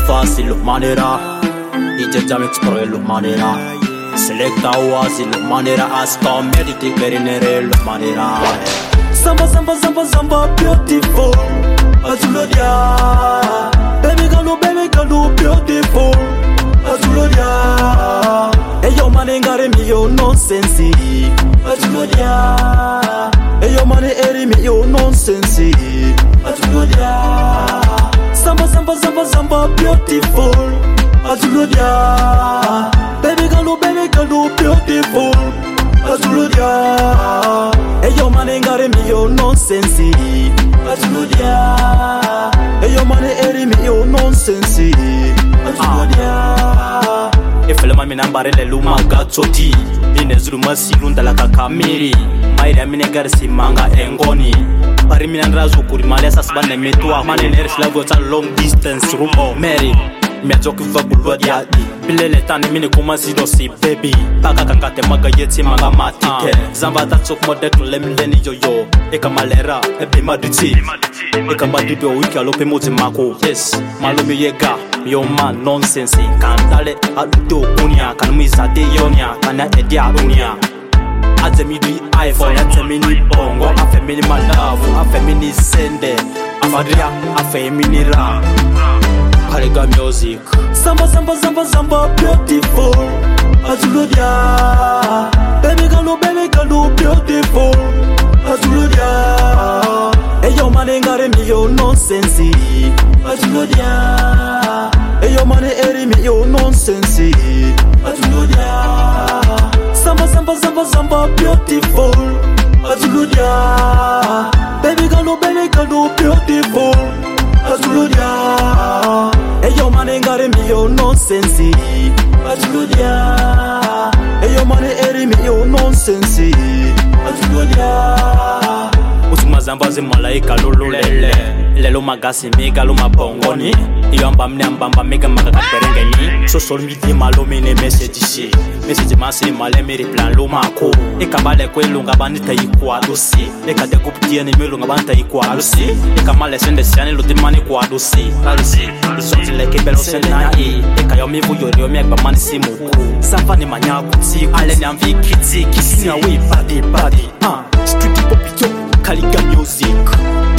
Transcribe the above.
fácil lo manera DJ Jamix pro lo manera Selecta Oasis lo manera Aska Mediti Berinere lo manera Samba samba samba samba beautiful Azulodia baby girl beautiful Azulodia Eyo mane ngare mi yo nonsense Azulodia Eyo mane eri mi yo nonsense Azulodia Samba samba samba samba beautiful Azulodia baby girl beautiful Azulodia Eyo mane ngare mi yo nonsense Azulodia Eyo mane eri mi yo nonsense Azulodia Efele mi nambare le luma gatsoti Ine zulu masilunda la kakamiri Maire mine garsi manga engoni Bari mina ndrazu kuri male sasbane metwa Mane nerish la vota long distance rumo Mary Miazoki va bulwa diadi Bilele tani mine kumasi dosi baby Paka kankate maga yeti manga matike Zamba tatsok modek lemindeni yoyo Eka malera ebe maduti Eka madibi o wiki alope moti mako Yes, malumi yega Yo man nonsense Kandale aluto unia Kanumisa de yonia Kana edia unia Azemidi iPhone Azemini bongo Afemini malavu Afemini sende Afadia Afemini rap Kariga music Samba samba samba samba beautiful Azulodia baby girl beautiful Azulodia Eyo mane ngare mi yo nonsense Azulodia Eyo mane eri mi yo nonsense Azulodia Samba samba samba samba beautiful Azulodia baby girl beautiful Azulodia Eyo mane ngare mi yo nonsense Azulodia Eyo mane eri mi yo nonsense Azulodia Usuma zamba zi malaika lululele Lelo magasi mega lo mabongoni Iyo ambamne ambamba mega makakaperengeni Social media malomine message shi Message masi malemiri plan lo mako Eka bale kwe lunga banita yikuwa dosi Eka dekuptia ni melunga banita yikuwa dosi Eka male sende siani lo dimani kwa dosi Alusi, isoti leke belo sena i Eka yomivu yori yomi ekba mani si muku Safa ni manyaku tiku Ale ni amvi kiti Kisi ni awe badi Street pop yo Kaliga music